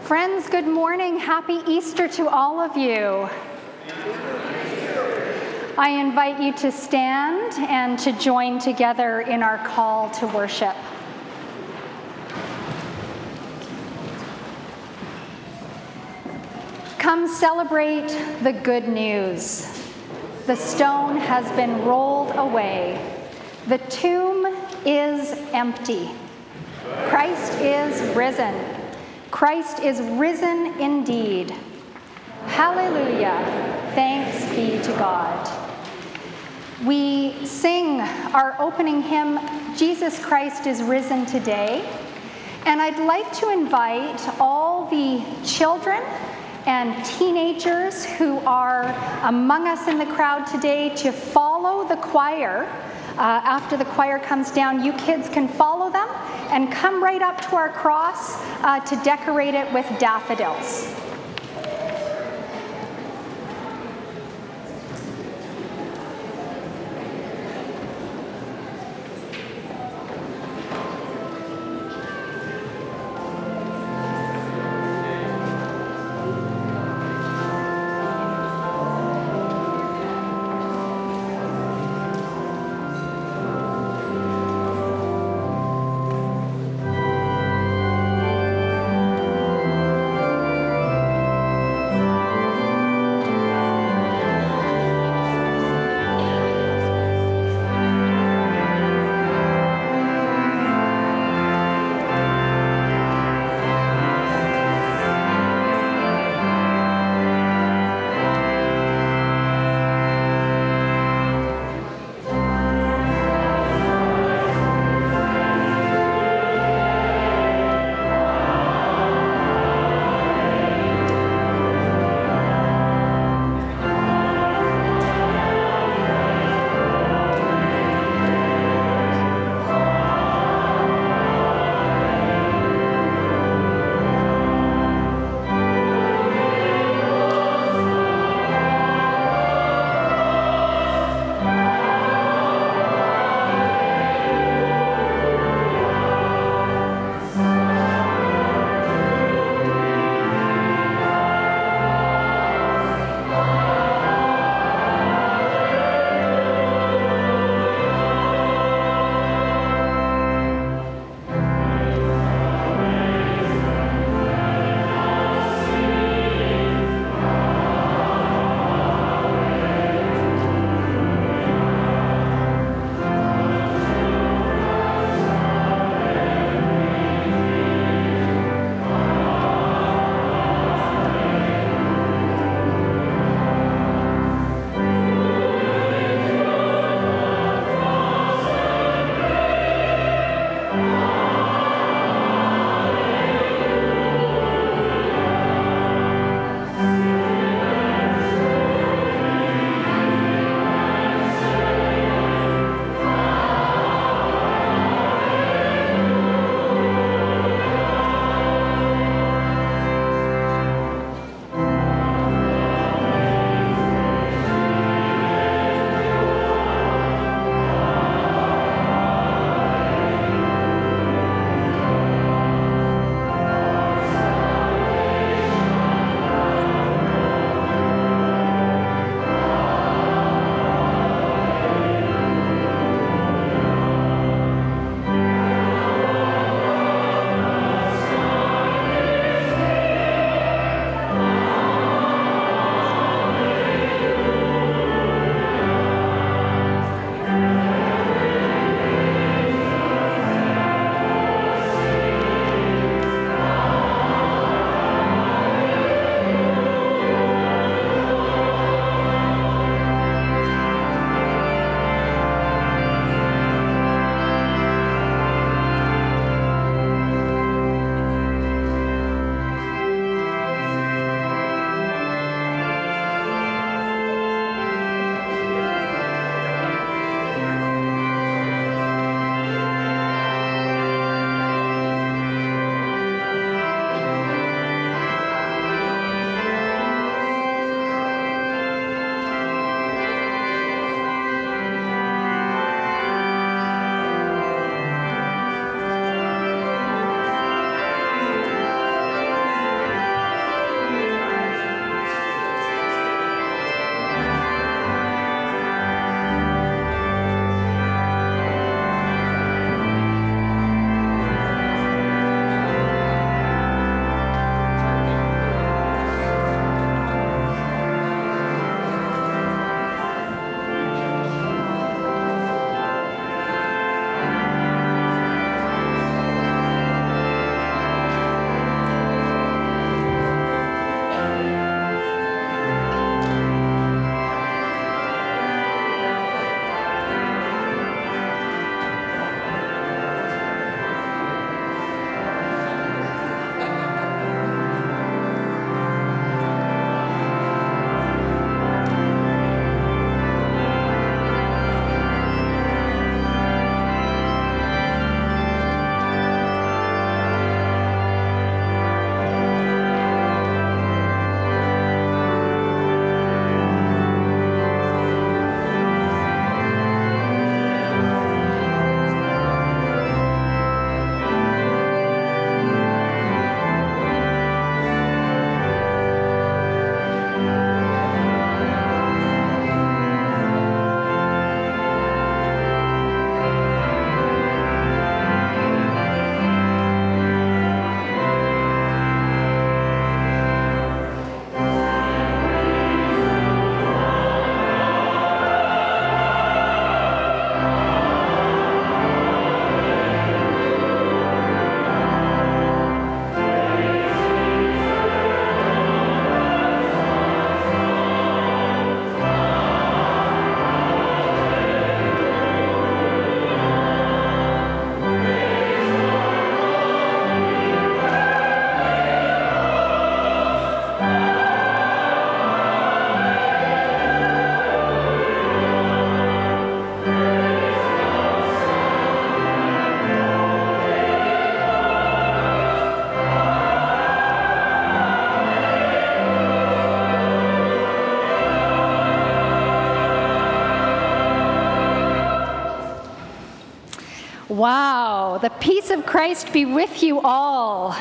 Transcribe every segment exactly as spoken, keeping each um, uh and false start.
Friends, good morning. Happy Easter to all of you. I invite you to stand and to join together in our call to worship. Come celebrate the good news. The stone has been rolled away. The tomb is empty. Christ is risen. Christ is risen indeed. Hallelujah. Thanks be to God. We sing our opening hymn, Jesus Christ is Risen Today. And I'd like to invite all the children and teenagers who are among us in the crowd today to follow the choir. Uh, after the choir comes down, you kids can follow them and come right up to our cross uh, to decorate it with daffodils. Wow, the peace of Christ be with you all.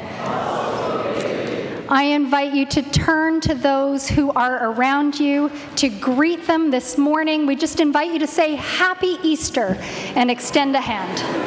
I invite you to turn to those who are around you, to greet them this morning. We just invite you to say Happy Easter and extend a hand.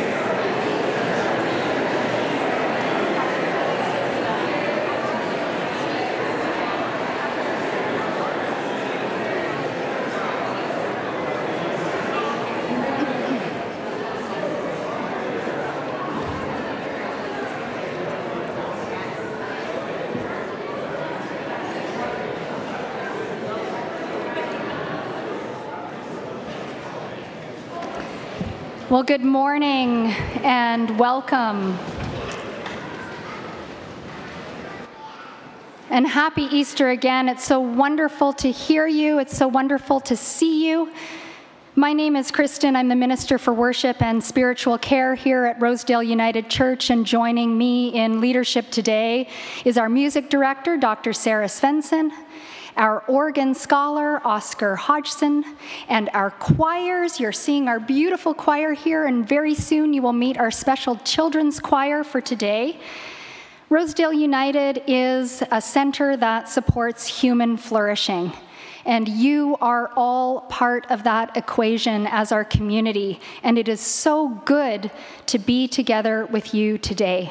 Well, good morning and welcome. And happy Easter again. It's so wonderful to hear you. It's so wonderful to see you. My name is Kristen. I'm the Minister for Worship and Spiritual Care here at Rosedale United Church, and joining me in leadership today is our music director, Doctor Sarah Svensson, our organ scholar, Oscar Hodgson, and our choirs. You're seeing our beautiful choir here, and very soon you will meet our special children's choir for today. Rosedale United is a center that supports human flourishing, and you are all part of that equation as our community, and it is so good to be together with you today.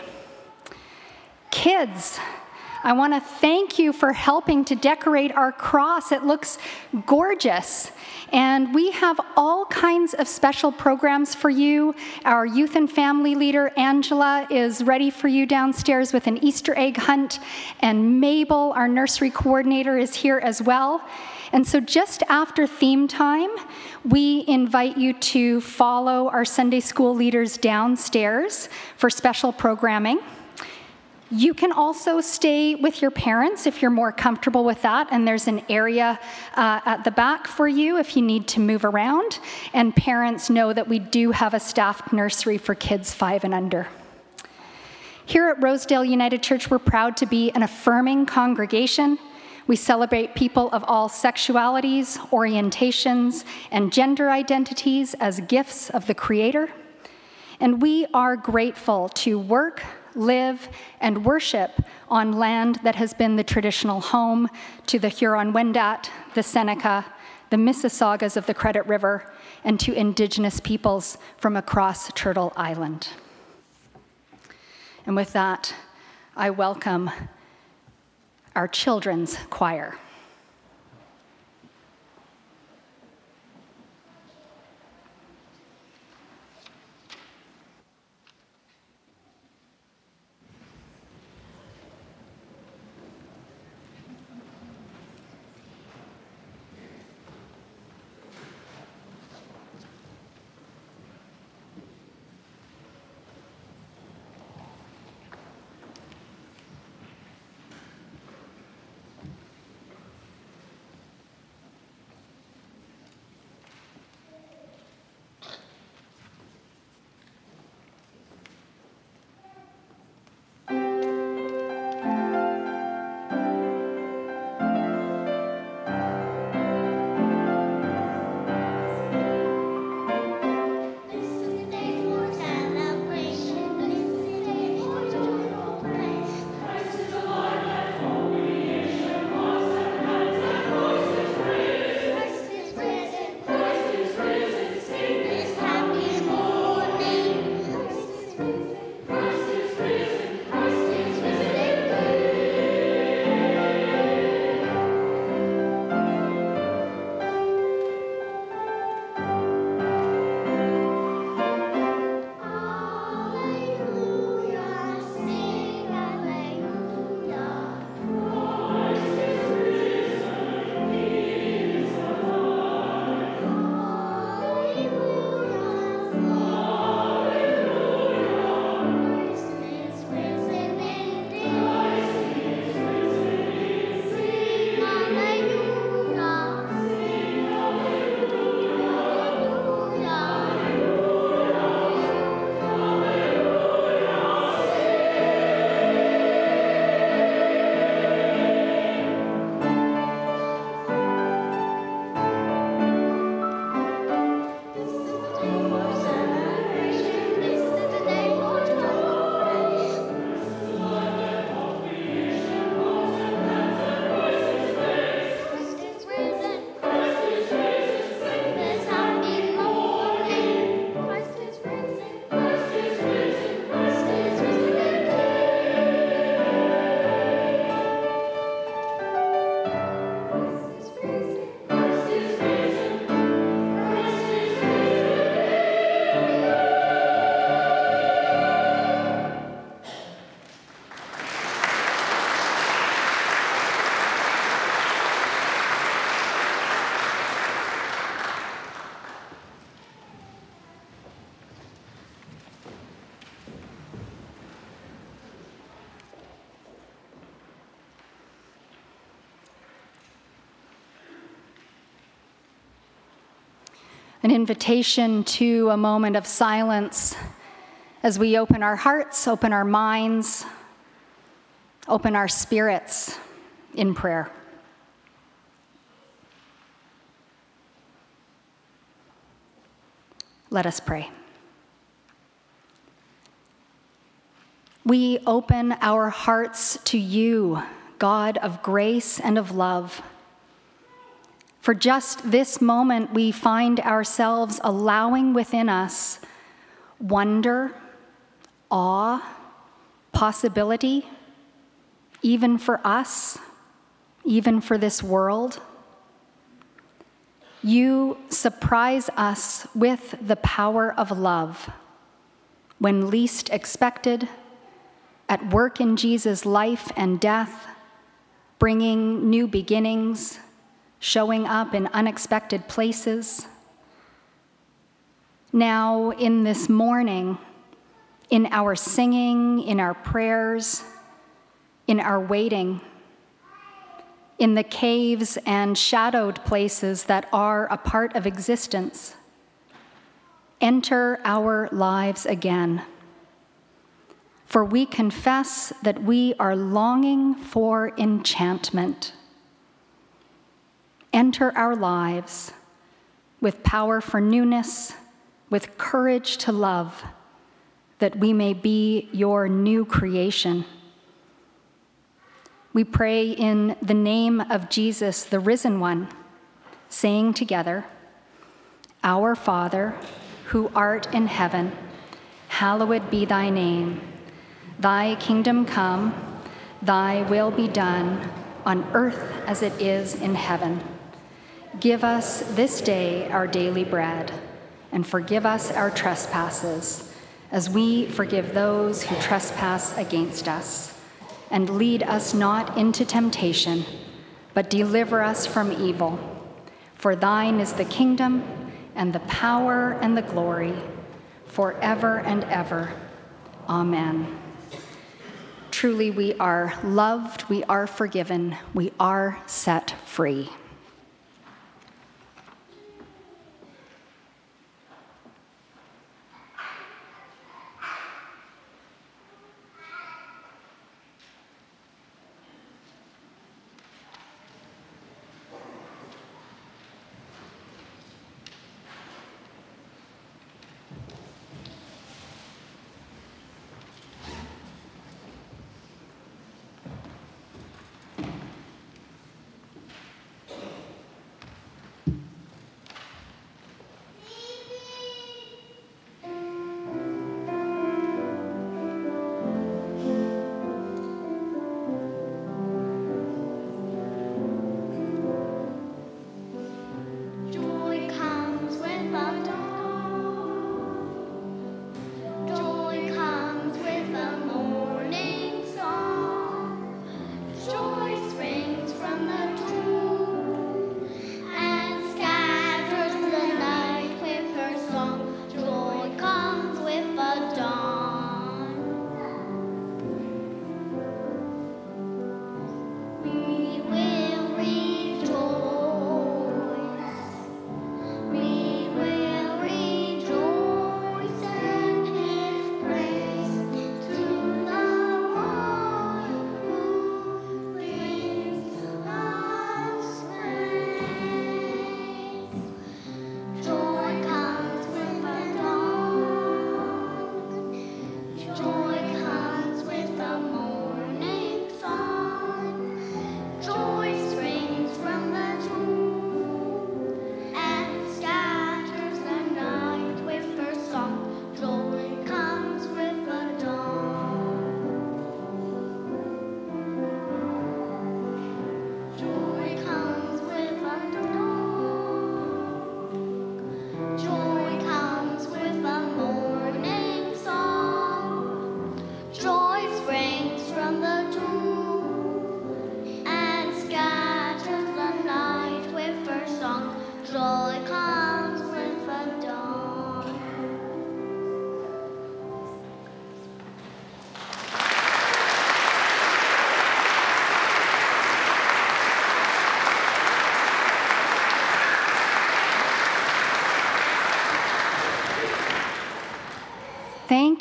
Kids, I want to thank you for helping to decorate our cross. It looks gorgeous. And we have all kinds of special programs for you. Our youth and family leader, Angela, is ready for you downstairs with an Easter egg hunt. And Mabel, our nursery coordinator, is here as well. And so just after theme time, we invite you to follow our Sunday school leaders downstairs for special programming. You can also stay with your parents if you're more comfortable with that, and there's an area uh, at the back for you if you need to move around. And parents know that we do have a staffed nursery for kids five and under. Here at Rosedale United Church, we're proud to be an affirming congregation. We celebrate people of all sexualities, orientations, and gender identities as gifts of the Creator. And we are grateful to work, live, and worship on land that has been the traditional home to the Huron-Wendat, the Seneca, the Mississaugas of the Credit River, and to Indigenous peoples from across Turtle Island. And with that, I welcome our children's choir. an invitation to a moment of silence as we open our hearts, open our minds, open our spirits in prayer. Let us pray. We open our hearts to you, God of grace and of love. For just this moment, we find ourselves allowing within us wonder, awe, possibility, even for us, even for this world. You surprise us with the power of love when least expected, at work in Jesus' life and death, bringing new beginnings, showing up in unexpected places. Now, in this morning, in our singing, in our prayers, in our waiting, in the caves and shadowed places that are a part of existence, enter our lives again. For we confess that we are longing for enchantment. Enter our lives with power for newness, with courage to love, that we may be your new creation. We pray in the name of Jesus, the risen one, saying together, Our Father, who art in heaven, hallowed be thy name. Thy kingdom come, thy will be done, on earth as it is in heaven. Give us this day our daily bread, and forgive us our trespasses, as we forgive those who trespass against us. And lead us not into temptation, but deliver us from evil. For thine is the kingdom, and the power, and the glory, forever and ever. Amen. Truly we are loved, we are forgiven, we are set free.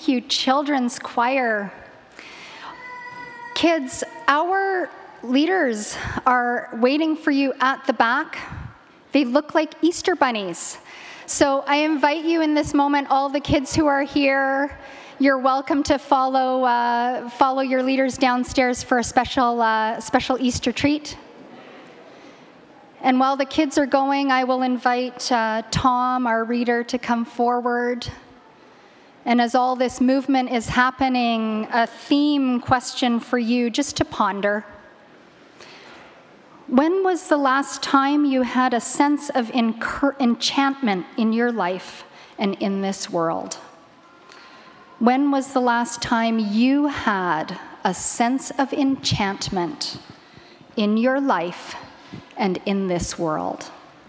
Thank you, Children's Choir. Kids, our leaders are waiting for you at the back. They look like Easter bunnies. So I invite you in this moment, all the kids who are here, you're welcome to follow uh, follow your leaders downstairs for a special uh, special Easter treat. And while the kids are going, I will invite uh, Tom, our reader, to come forward. And as all this movement is happening, a theme question for you just to ponder. When was the last time you had a sense of encur- enchantment in your life and in this world? When was the last time you had a sense of enchantment in your life and in this world?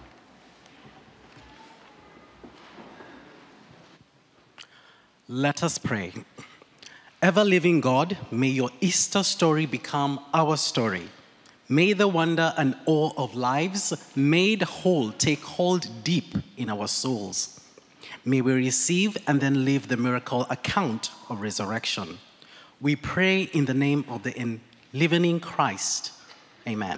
Let us pray. Ever-living God, may your Easter story become our story. May the wonder and awe of lives made whole take hold deep in our souls. May we receive and then live the miracle account of resurrection. We pray in the name of the living Christ. Amen.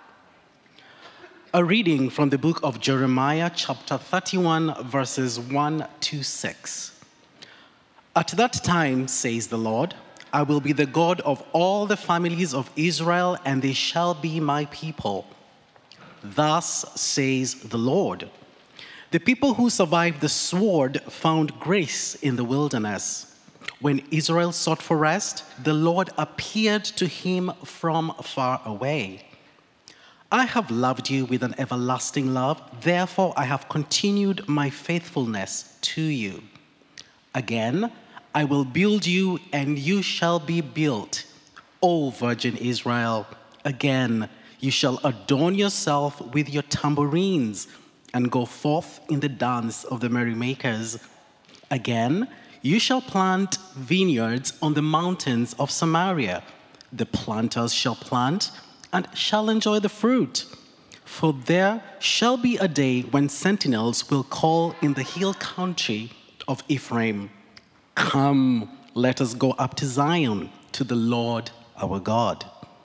A reading from the book of Jeremiah, chapter thirty-one, verses one to six. At that time, says the Lord, I will be the God of all the families of Israel, and they shall be my people. Thus says the Lord. The people who survived the sword found grace in the wilderness. When Israel sought for rest, the Lord appeared to him from far away. I have loved you with an everlasting love, therefore I have continued my faithfulness to you. Again, I will build you, and you shall be built, O Virgin Israel. Again, you shall adorn yourself with your tambourines and go forth in the dance of the merrymakers. Again, you shall plant vineyards on the mountains of Samaria. The planters shall plant and shall enjoy the fruit. For there shall be a day when sentinels will call in the hill country of Ephraim, come, let us go up to Zion, to the Lord our God.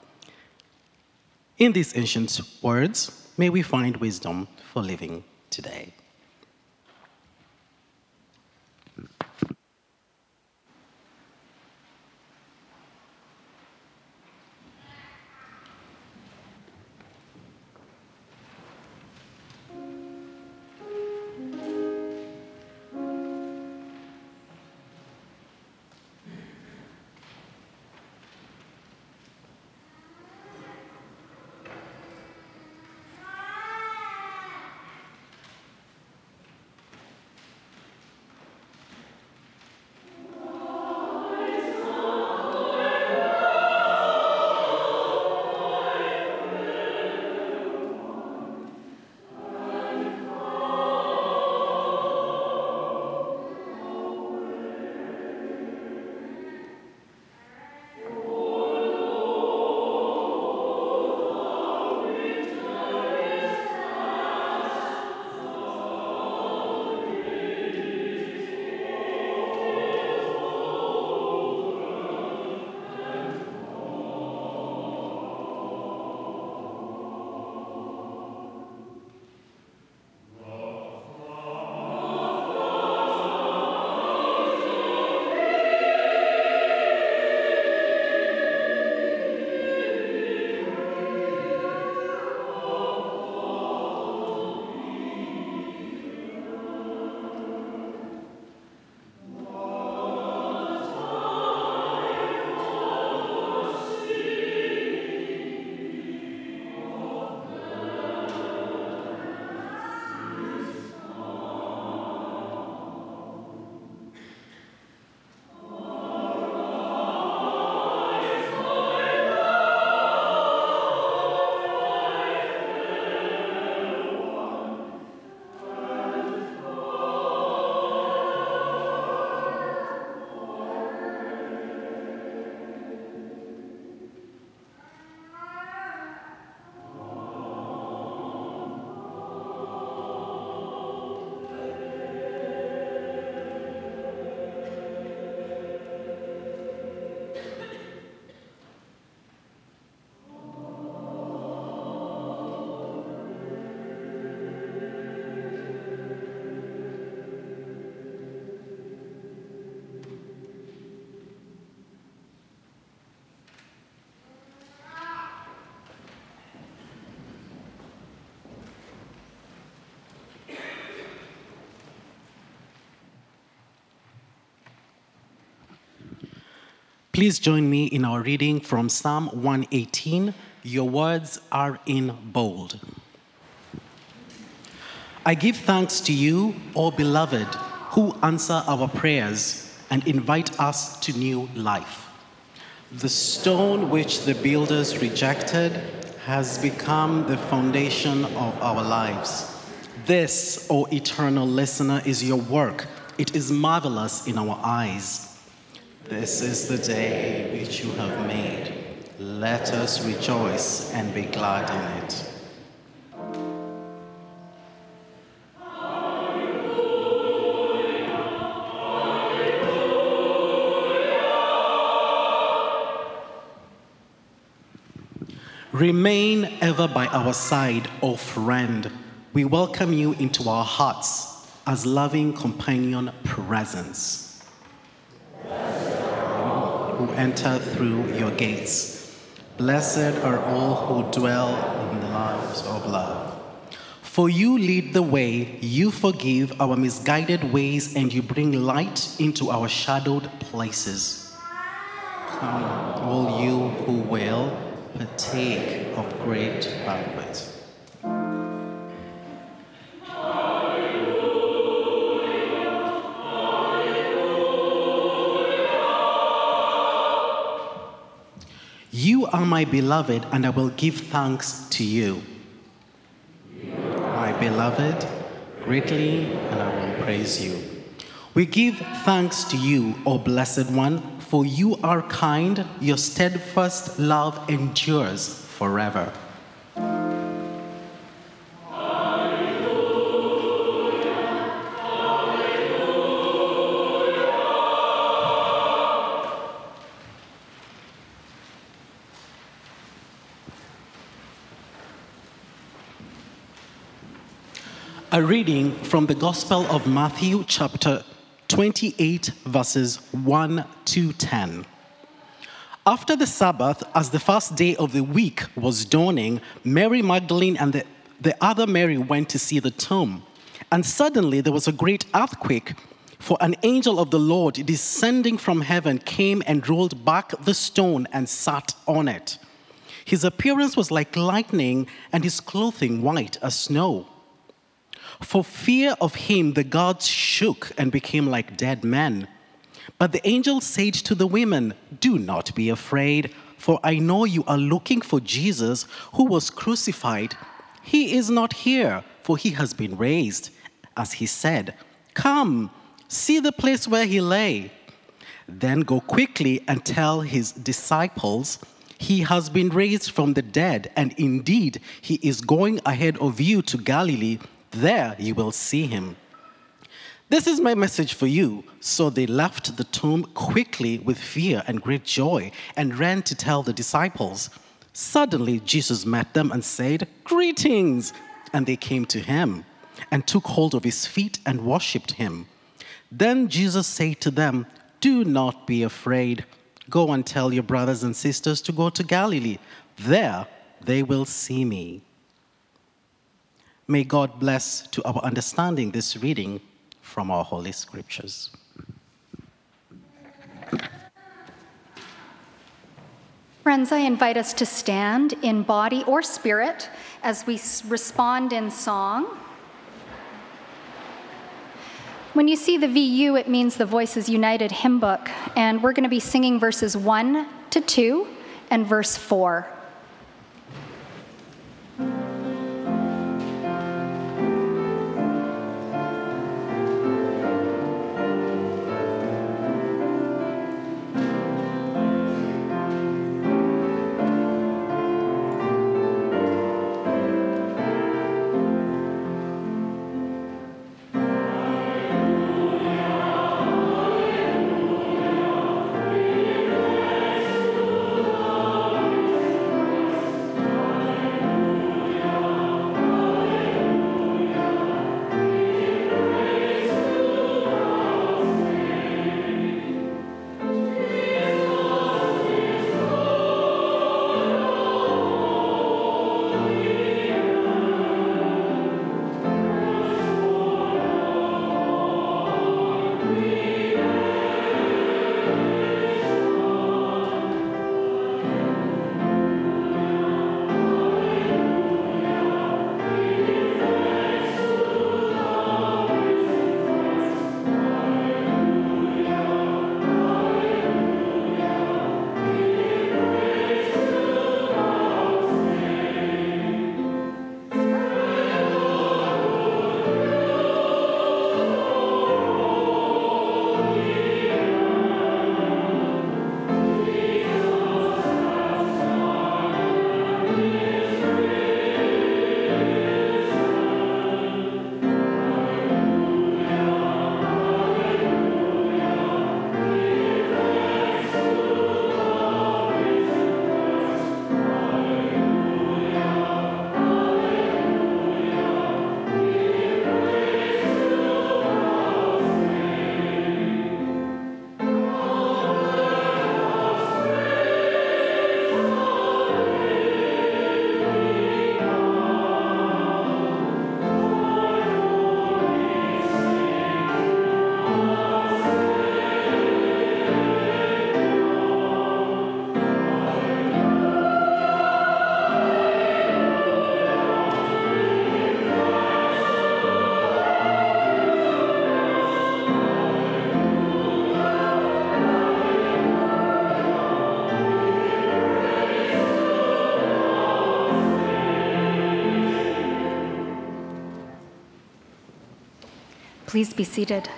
In these ancient words, may we find wisdom for living today. Please join me in our reading from Psalm one eighteen. Your words are in bold. I give thanks to you, O beloved, who answer our prayers and invite us to new life. The stone which the builders rejected has become the foundation of our lives. This, O eternal listener, is your work. It is marvelous in our eyes. This is the day which you have made. Let us rejoice and be glad in it. Remain ever by our side, O friend. We welcome you into our hearts as loving companion presence. Who enter through your gates. Blessed are all who dwell in the lives of love. For you lead the way, you forgive our misguided ways, and you bring light into our shadowed places. Come, all you who will partake of great banquet. You are my beloved, and I will give thanks to you. My beloved, greatly, and I will praise you. We give thanks to you, O Blessed One, for you are kind, your steadfast love endures forever. A reading from the Gospel of Matthew, chapter twenty-eight, verses one to ten. After the Sabbath, as the first day of the week was dawning, Mary Magdalene and the, the other Mary went to see the tomb. And suddenly there was a great earthquake, for an angel of the Lord, descending from heaven, came and rolled back the stone and sat on it. His appearance was like lightning, and his clothing white as snow. For fear of him, the gods shook and became like dead men. But the angel said to the women, "Do not be afraid, for I know you are looking for Jesus, who was crucified. He is not here, for he has been raised, as he said. Come, see the place where he lay. Then go quickly and tell his disciples, he has been raised from the dead, and indeed he is going ahead of you to Galilee. There you will see him." This is my message for you. So they left the tomb quickly with fear and great joy and ran to tell the disciples. Suddenly Jesus met them and said, "Greetings!" And they came to him and took hold of his feet and worshipped him. Then Jesus said to them, "Do not be afraid. Go and tell your brothers and sisters to go to Galilee. There they will see me." May God bless to our understanding this reading from our Holy Scriptures. Friends, I invite us to stand in body or spirit as we respond in song. When you see the V U, it means the Voices United hymn book, and we're going to be singing verses one to two and verse four. Please be seated.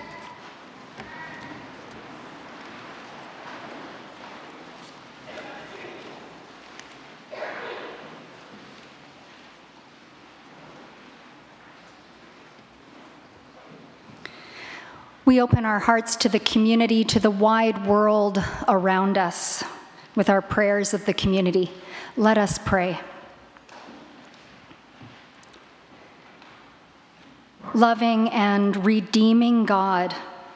We open our hearts to the community, to the wide world around us with our prayers of the community. Let us pray. Loving and redeeming God,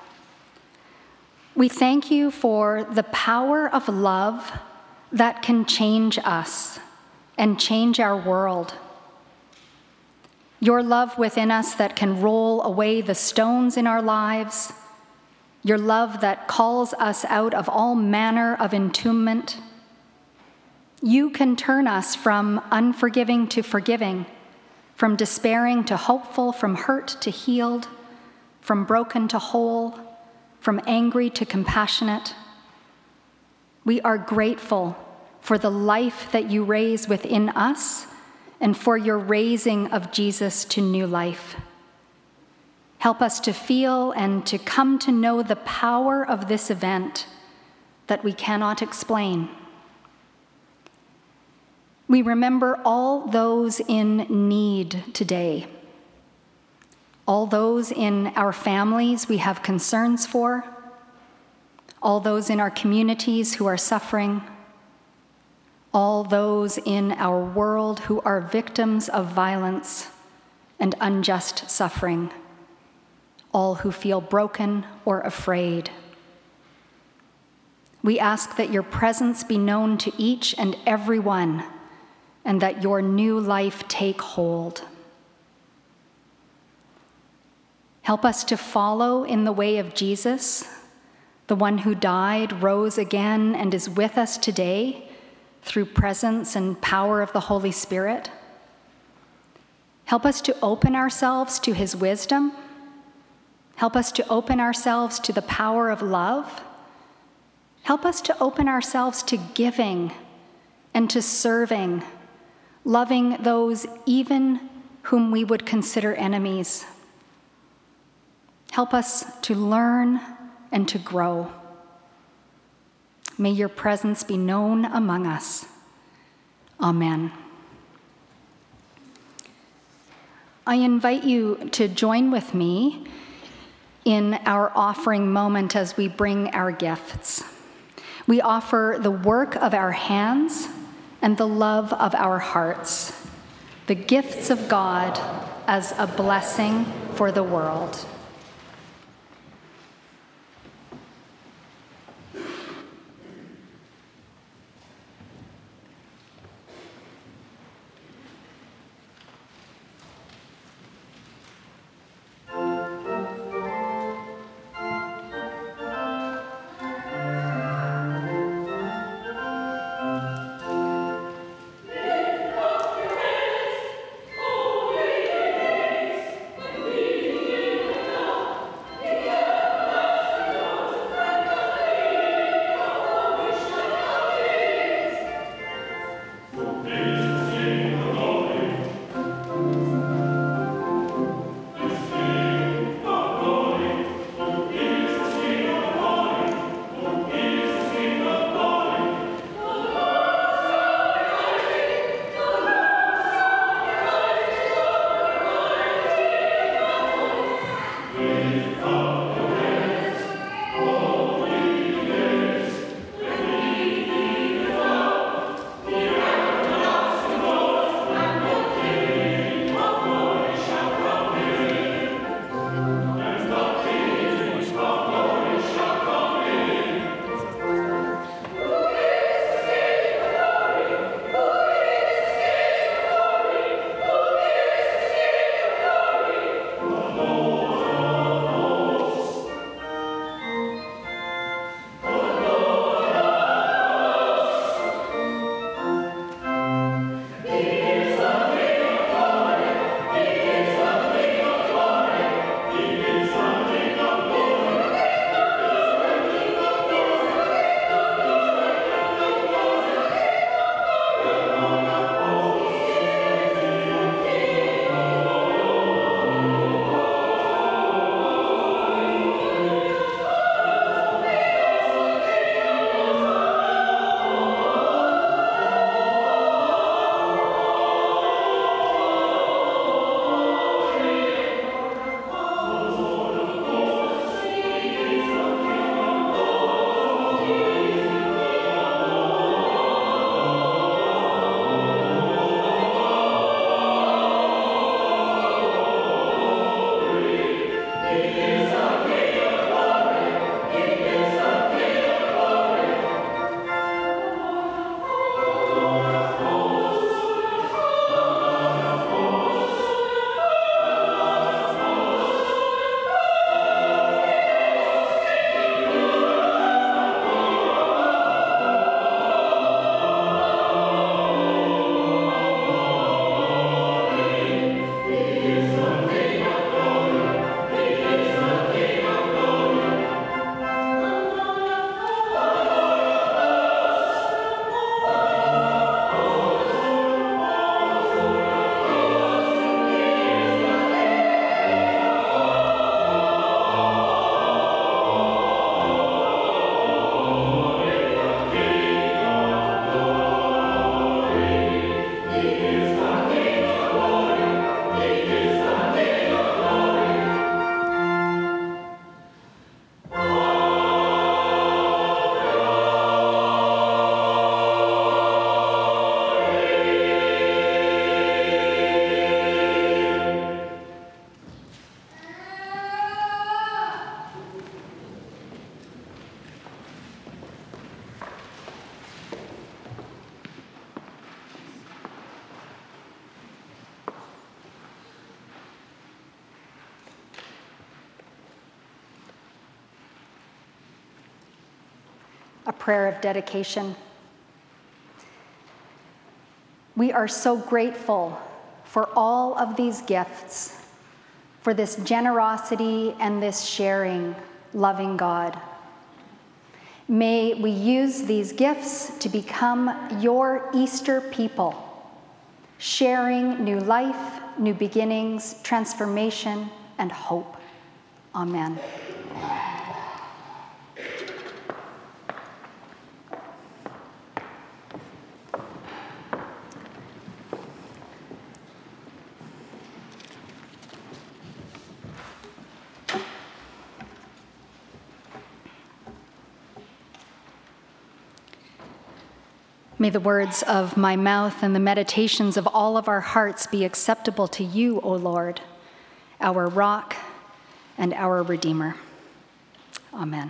we thank you for the power of love that can change us and change our world. Your love within us that can roll away the stones in our lives. Your love that calls us out of all manner of entombment. You can turn us from unforgiving to forgiving, from despairing to hopeful, from hurt to healed, from broken to whole, from angry to compassionate. We are grateful for the life that you raise within us and for your raising of Jesus to new life. Help us to feel and to come to know the power of this event that we cannot explain. We remember all those in need today, all those in our families we have concerns for, all those in our communities who are suffering, all those in our world who are victims of violence and unjust suffering, all who feel broken or afraid. We ask that your presence be known to each and every one, and that your new life take hold. Help us to follow in the way of Jesus, the one who died, rose again, and is with us today, through presence and power of the Holy Spirit. Help us to open ourselves to his wisdom. Help us to open ourselves to the power of love. Help us to open ourselves to giving and to serving, loving those even whom we would consider enemies. Help us to learn and to grow. May your presence be known among us. Amen. I invite you to join with me in our offering moment as we bring our gifts. We offer the work of our hands and the love of our hearts, the gifts of God as a blessing for the world. prayer of dedication. We are so grateful for all of these gifts, for this generosity and this sharing, loving God. May we use these gifts to become your Easter people, sharing new life, new beginnings, transformation, and hope. Amen. May the words of my mouth and the meditations of all of our hearts be acceptable to you, O Lord, our rock and our Redeemer. Amen.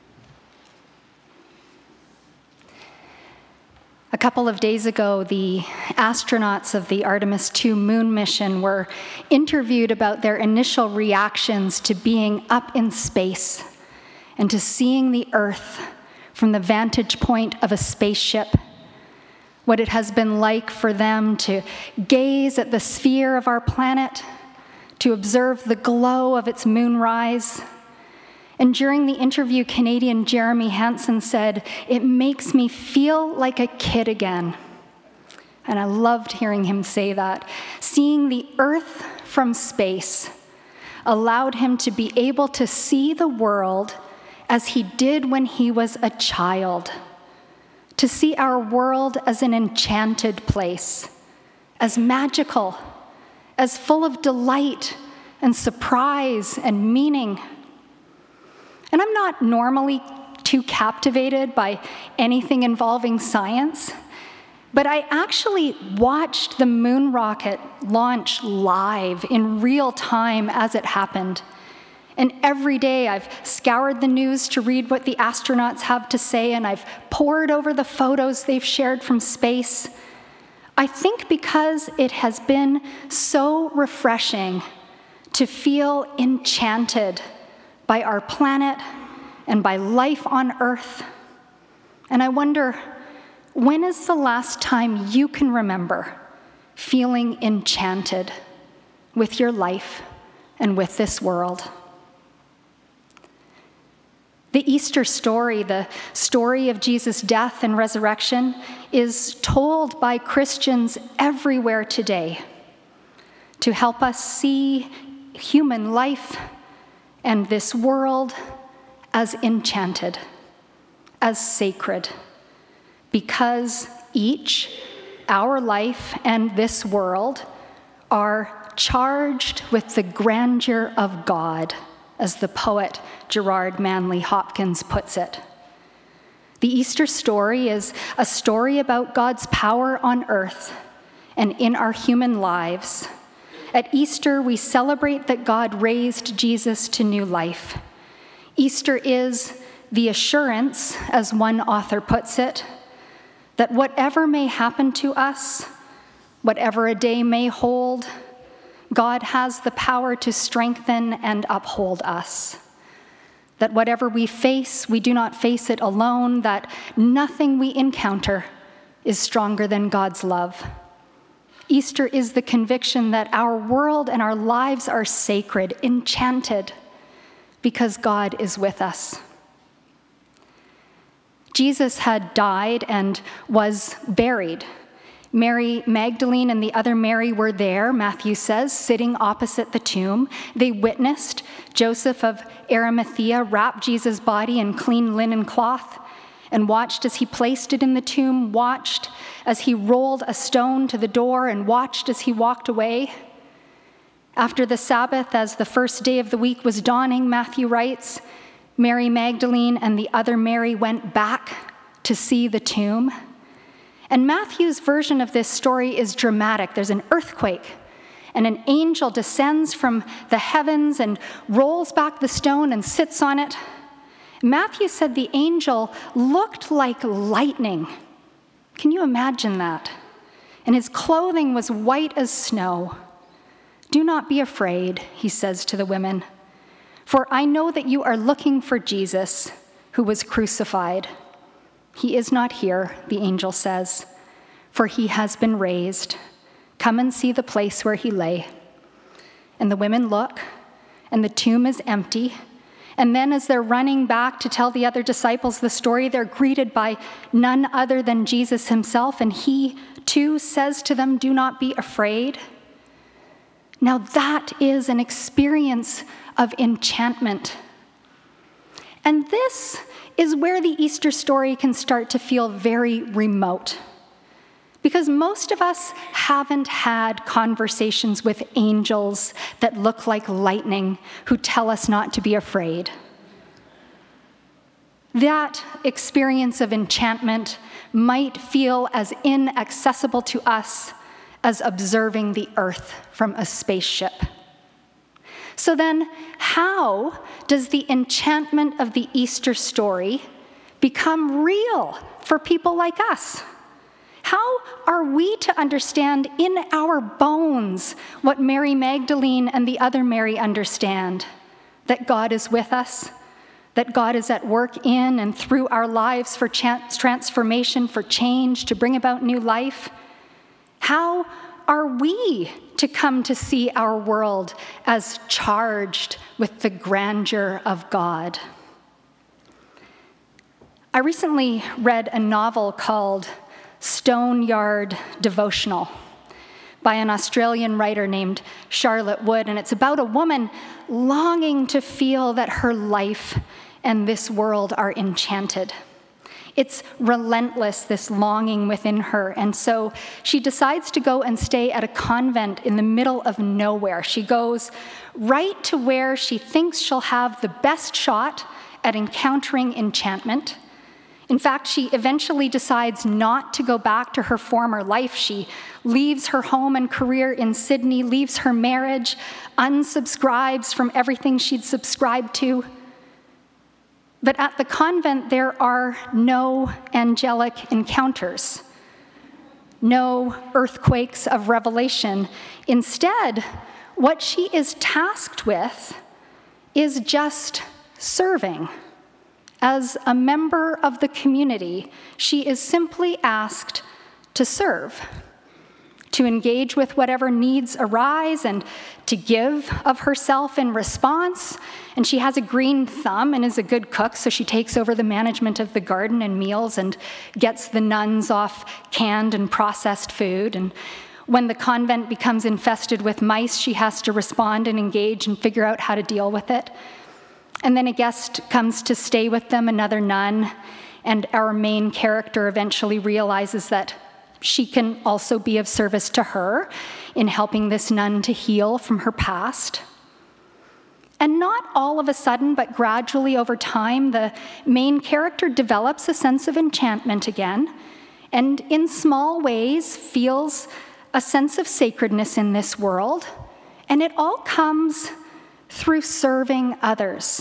A couple of days ago, the astronauts of the Artemis two moon mission were interviewed about their initial reactions to being up in space and to seeing the Earth from the vantage point of a spaceship, what it has been like for them to gaze at the sphere of our planet, to observe the glow of its moonrise. And during the interview, Canadian Jeremy Hansen said, "It makes me feel like a kid again." And I loved hearing him say that. Seeing the Earth from space allowed him to be able to see the world as he did when he was a child, to see our world as an enchanted place, as magical, as full of delight and surprise and meaning. And I'm not normally too captivated by anything involving science, but I actually watched the moon rocket launch live in real time as it happened. And every day I've scoured the news to read what the astronauts have to say, and I've pored over the photos they've shared from space. I think because it has been so refreshing to feel enchanted by our planet and by life on Earth. And I wonder, when is the last time you can remember feeling enchanted with your life and with this world? The Easter story, the story of Jesus' death and resurrection, is told by Christians everywhere today to help us see human life and this world as enchanted, as sacred, because each, our life and this world, are charged with the grandeur of God, as the poet Gerard Manley Hopkins puts it. The Easter story is a story about God's power on earth and in our human lives. At Easter, we celebrate that God raised Jesus to new life. Easter is the assurance, as one author puts it, that whatever may happen to us, whatever a day may hold, God has the power to strengthen and uphold us. That whatever we face, we do not face it alone, that nothing we encounter is stronger than God's love. Easter is the conviction that our world and our lives are sacred, enchanted, because God is with us. Jesus had died and was buried. Mary Magdalene and the other Mary were there, Matthew says, sitting opposite the tomb. They witnessed Joseph of Arimathea wrap Jesus' body in clean linen cloth and watched as he placed it in the tomb, watched as he rolled a stone to the door, and watched as he walked away. After the Sabbath, as the first day of the week was dawning, Matthew writes, Mary Magdalene and the other Mary went back to see the tomb. And Matthew's version of this story is dramatic. There's an earthquake, and an angel descends from the heavens and rolls back the stone and sits on it. Matthew said the angel looked like lightning. Can you imagine that? And his clothing was white as snow. Do not be afraid, he says to the women, for I know that you are looking for Jesus, who was crucified. He is not here, the angel says, for he has been raised. Come and see the place where he lay. And the women look, and the tomb is empty. And then as they're running back to tell the other disciples the story, they're greeted by none other than Jesus himself, and he too says to them, "Do not be afraid." Now that is an experience of enchantment. And this is where the Easter story can start to feel very remote. Because most of us haven't had conversations with angels that look like lightning who tell us not to be afraid. That experience of enchantment might feel as inaccessible to us as observing the earth from a spaceship. So then, how does the enchantment of the Easter story become real for people like us? How are we to understand in our bones what Mary Magdalene and the other Mary understand? That God is with us, that God is at work in and through our lives for transformation, for change, to bring about new life? How are we to come to see our world as charged with the grandeur of God? I recently read a novel called Stone Yard Devotional by an Australian writer named Charlotte Wood, and it's about a woman longing to feel that her life and this world are enchanted. It's relentless, this longing within her, and so she decides to go and stay at a convent in the middle of nowhere. She goes right to where she thinks she'll have the best shot at encountering enchantment. In fact, she eventually decides not to go back to her former life. She leaves her home and career in Sydney, leaves her marriage, unsubscribes from everything she'd subscribed to. But at the convent, there are no angelic encounters, no earthquakes of revelation. Instead, what she is tasked with is just serving. As a member of the community, she is simply asked to serve, to engage with whatever needs arise and to give of herself in response. And she has a green thumb and is a good cook, so she takes over the management of the garden and meals and gets the nuns off canned and processed food. And when the convent becomes infested with mice, she has to respond and engage and figure out how to deal with it. And then a guest comes to stay with them, another nun, and our main character eventually realizes that she can also be of service to her in helping this nun to heal from her past. And not all of a sudden, but gradually over time, the main character develops a sense of enchantment again, and in small ways feels a sense of sacredness in this world, and it all comes through serving others.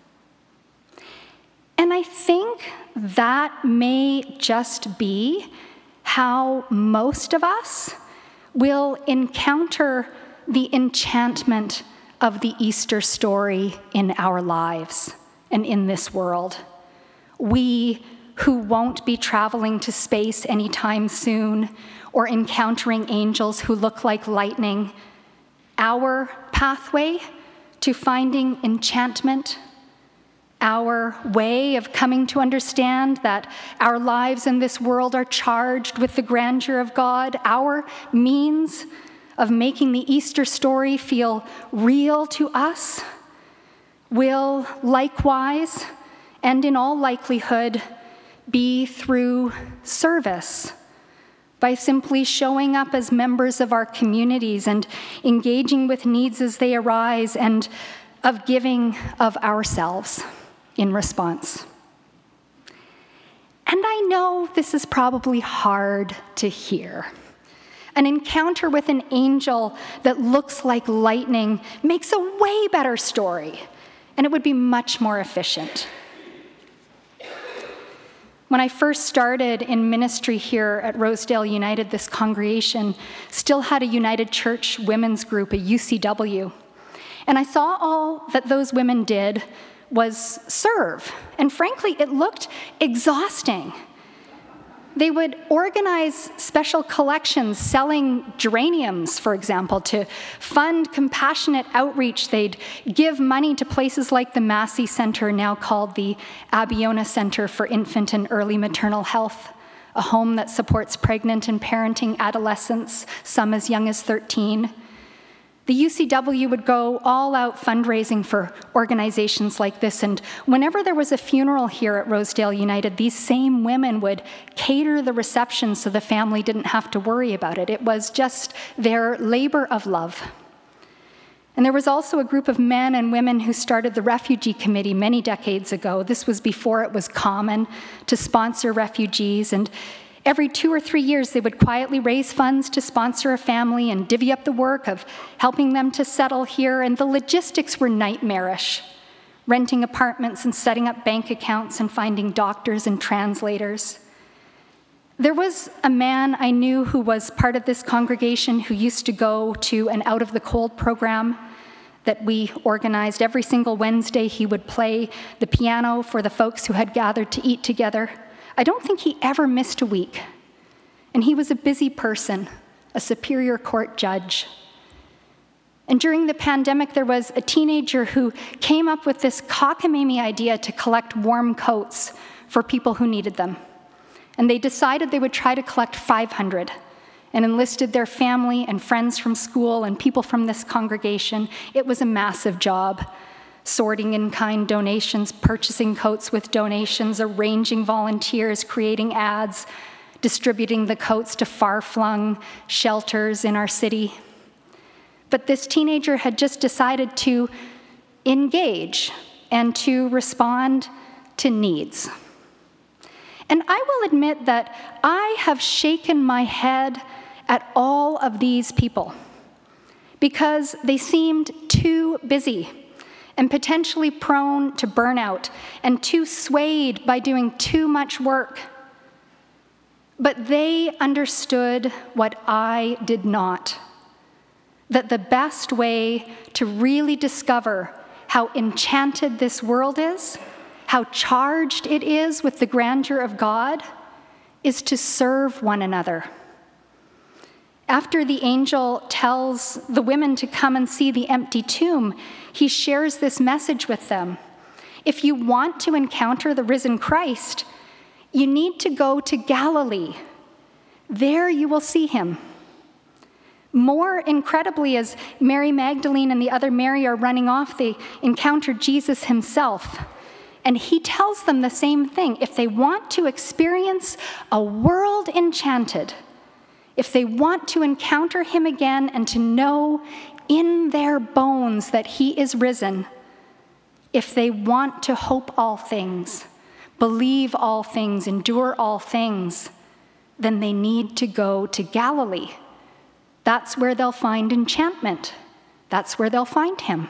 And I think that may just be how most of us will encounter the enchantment of the Easter story in our lives and in this world. We who won't be traveling to space anytime soon or encountering angels who look like lightning, our pathway to finding enchantment, our way of coming to understand that our lives in this world are charged with the grandeur of God, our means of making the Easter story feel real to us, will likewise, and in all likelihood, be through service, by simply showing up as members of our communities and engaging with needs as they arise, and of giving of ourselves in response. And I know this is probably hard to hear. An encounter with an angel that looks like lightning makes a way better story, and it would be much more efficient. When I first started in ministry here at Rosedale United, this congregation still had a United Church women's group, a U C W. And I saw all that those women did was serve. And frankly, it looked exhausting. They would organize special collections selling geraniums, for example, to fund compassionate outreach. They'd give money to places like the Massey Center, now called the Abiona Center for Infant and Early Maternal Health, a home that supports pregnant and parenting adolescents, some as young as thirteen. The U C W would go all out fundraising for organizations like this, and whenever there was a funeral here at Rosedale United, these same women would cater the reception so the family didn't have to worry about it. It was just their labor of love. And there was also a group of men and women who started the Refugee Committee many decades ago. This was before it was common to sponsor refugees, and every two or three years, they would quietly raise funds to sponsor a family and divvy up the work of helping them to settle here, and the logistics were nightmarish, renting apartments and setting up bank accounts and finding doctors and translators. There was a man I knew who was part of this congregation who used to go to an Out of the Cold program that we organized. Every single Wednesday, he would play the piano for the folks who had gathered to eat together. I don't think he ever missed a week. And he was a busy person, a Superior Court judge. And during the pandemic, there was a teenager who came up with this cockamamie idea to collect warm coats for people who needed them. And they decided they would try to collect five hundred and enlisted their family and friends from school and people from this congregation. It was a massive job. Sorting in-kind donations, purchasing coats with donations, arranging volunteers, creating ads, distributing the coats to far-flung shelters in our city. But this teenager had just decided to engage and to respond to needs. And I will admit that I have shaken my head at all of these people because they seemed too busy and potentially prone to burnout, and too swayed by doing too much work. But they understood what I did not, that the best way to really discover how enchanted this world is, how charged it is with the grandeur of God, is to serve one another. After the angel tells the women to come and see the empty tomb, he shares this message with them. If you want to encounter the risen Christ, you need to go to Galilee. There you will see him. More incredibly, as Mary Magdalene and the other Mary are running off, they encounter Jesus himself. And he tells them the same thing. If they want to experience a world enchanted, if they want to encounter him again and to know in their bones that he is risen, if they want to hope all things, believe all things, endure all things, then they need to go to Galilee. That's where they'll find enchantment. That's where they'll find him.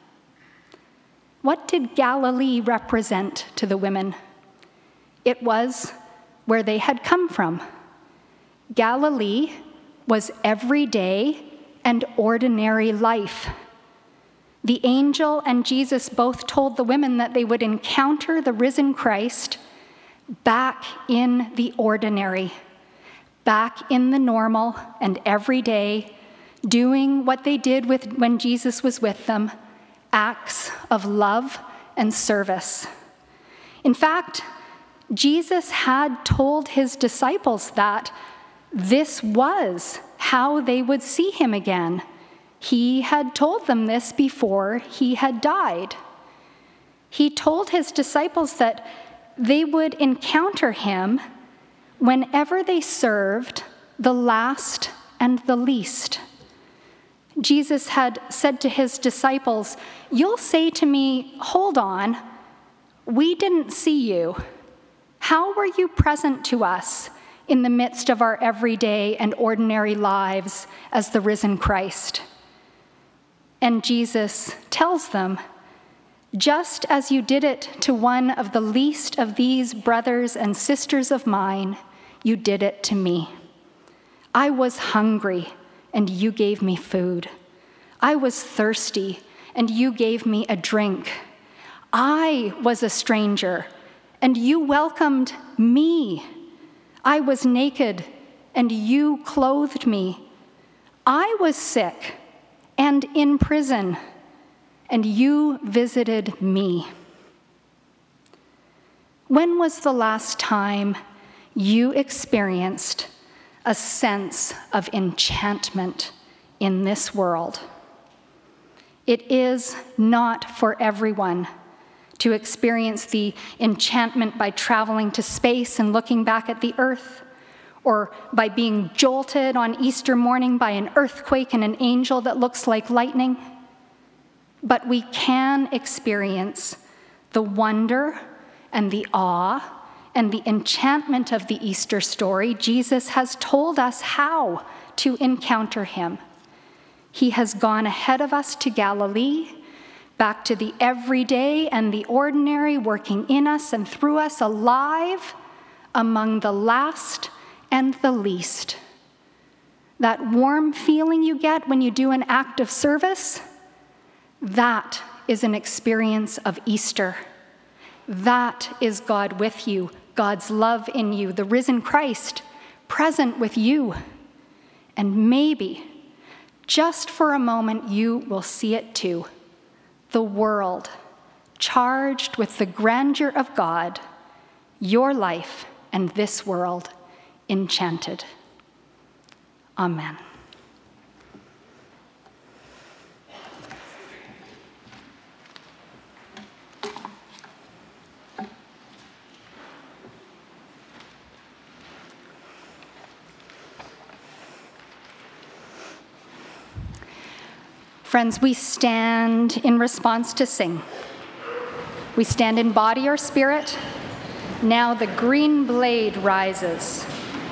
What did Galilee represent to the women? It was where they had come from. Galilee was everyday and ordinary life. The angel and Jesus both told the women that they would encounter the risen Christ back in the ordinary, back in the normal and everyday, doing what they did with when Jesus was with them, acts of love and service. In fact, Jesus had told his disciples that this was how they would see him again. He had told them this before he had died. He told his disciples that they would encounter him whenever they served the last and the least. Jesus had said to his disciples, "You'll say to me, 'Hold on, we didn't see you. How were you present to us in the midst of our everyday and ordinary lives as the risen Christ?' And Jesus tells them, 'Just as you did it to one of the least of these brothers and sisters of mine, you did it to me. I was hungry, and you gave me food. I was thirsty, and you gave me a drink. I was a stranger, and you welcomed me. I was naked, and you clothed me. I was sick and in prison, and you visited me. When was the last time you experienced a sense of enchantment in this world? It is not for everyone to experience the enchantment by traveling to space and looking back at the earth, or by being jolted on Easter morning by an earthquake and an angel that looks like lightning. But we can experience the wonder and the awe and the enchantment of the Easter story. Jesus has told us how to encounter him. He has gone ahead of us to Galilee, back to the everyday and the ordinary, working in us and through us, alive among the last and the least. That warm feeling you get when you do an act of service, that is an experience of Easter. That is God with you, God's love in you, the risen Christ present with you. And maybe, just for a moment, you will see it too. The world, charged with the grandeur of God, your life and this world enchanted. Amen. Friends, we stand in response to sing. We stand in body or spirit. Now the green blade rises.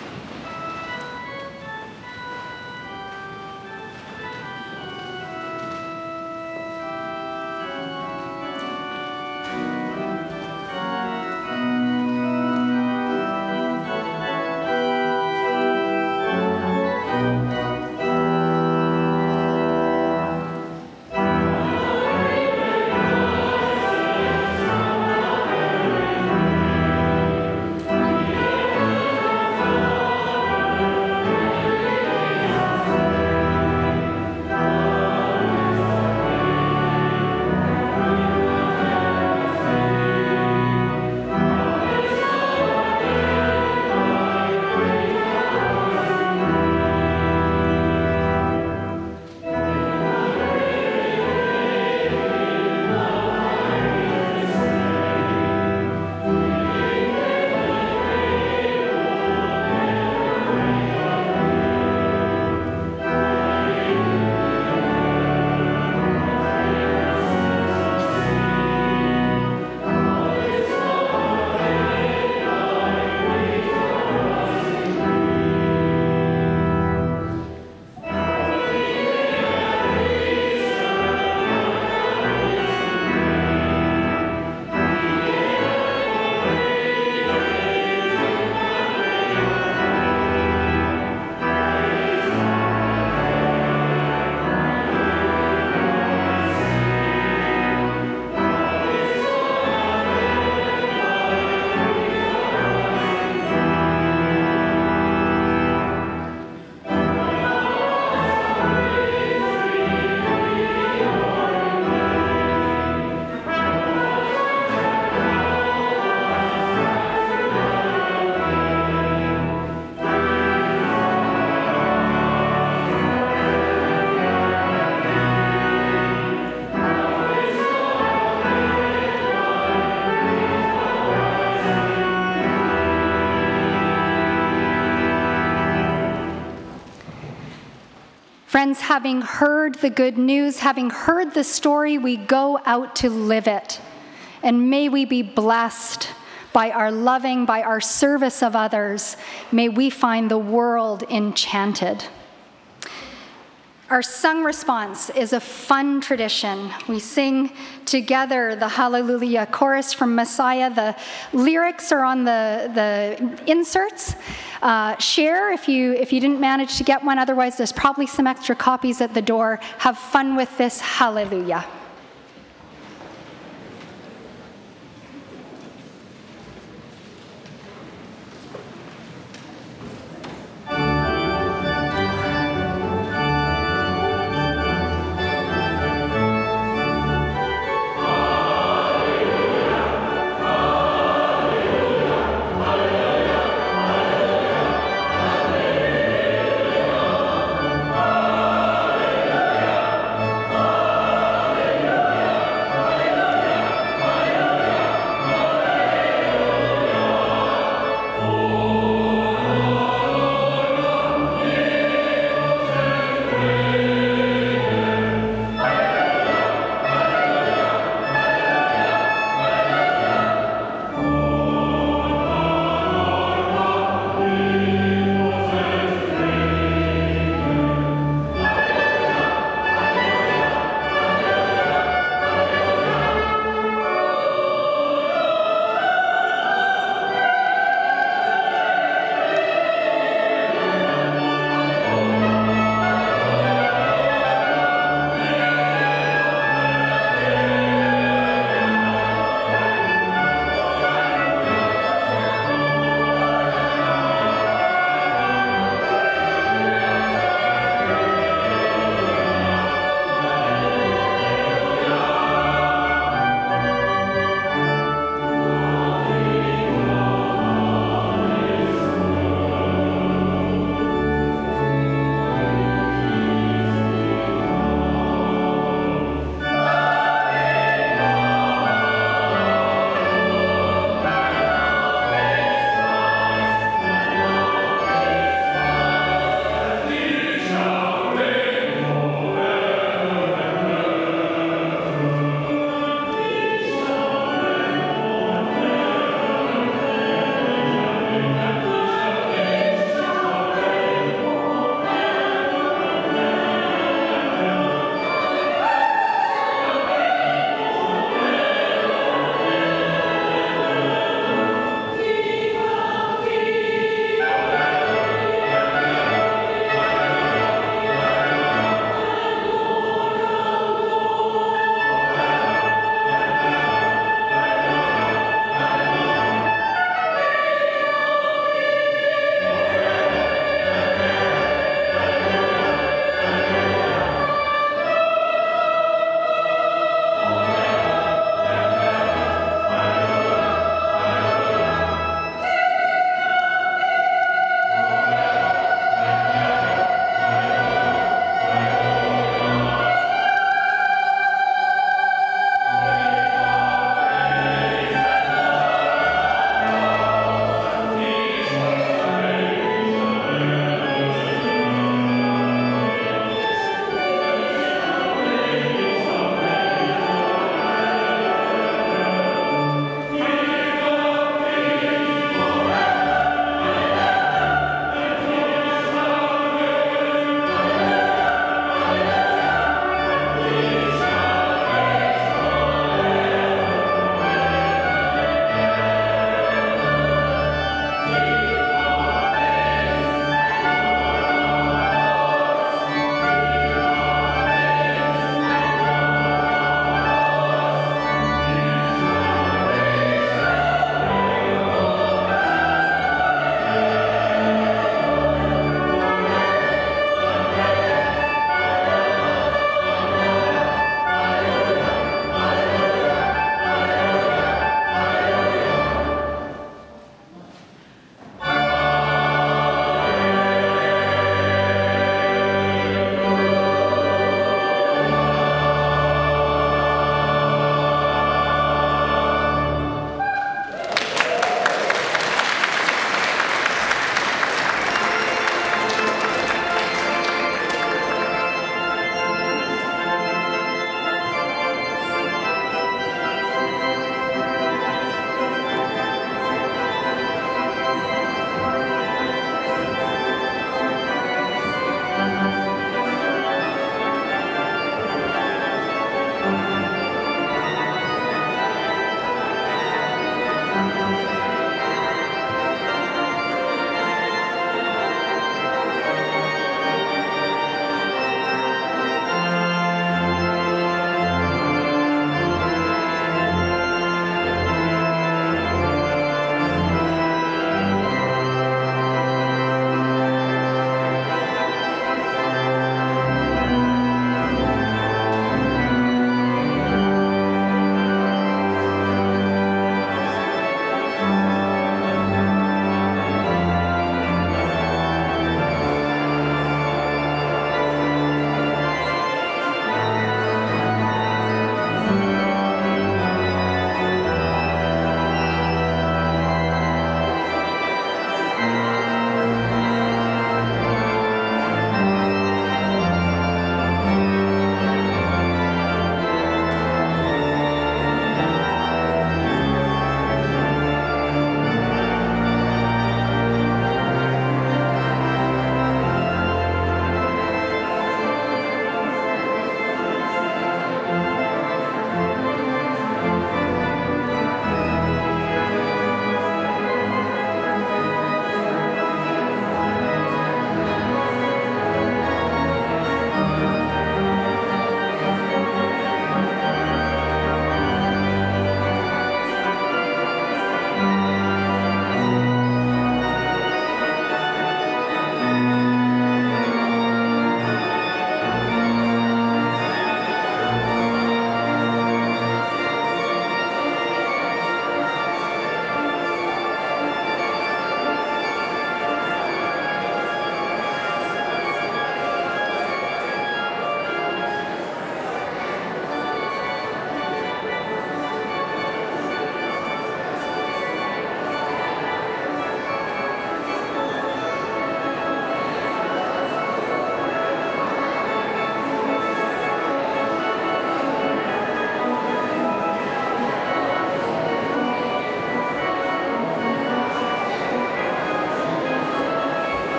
Friends, having heard the good news, having heard the story, we go out to live it. And may we be blessed by our loving, by our service of others. May we find the world enchanted. Our sung response is a fun tradition. We sing together the Hallelujah chorus from Messiah. The lyrics are on the, the inserts. Uh, share if you, if you didn't manage to get one. Otherwise, there's probably some extra copies at the door. Have fun with this Hallelujah.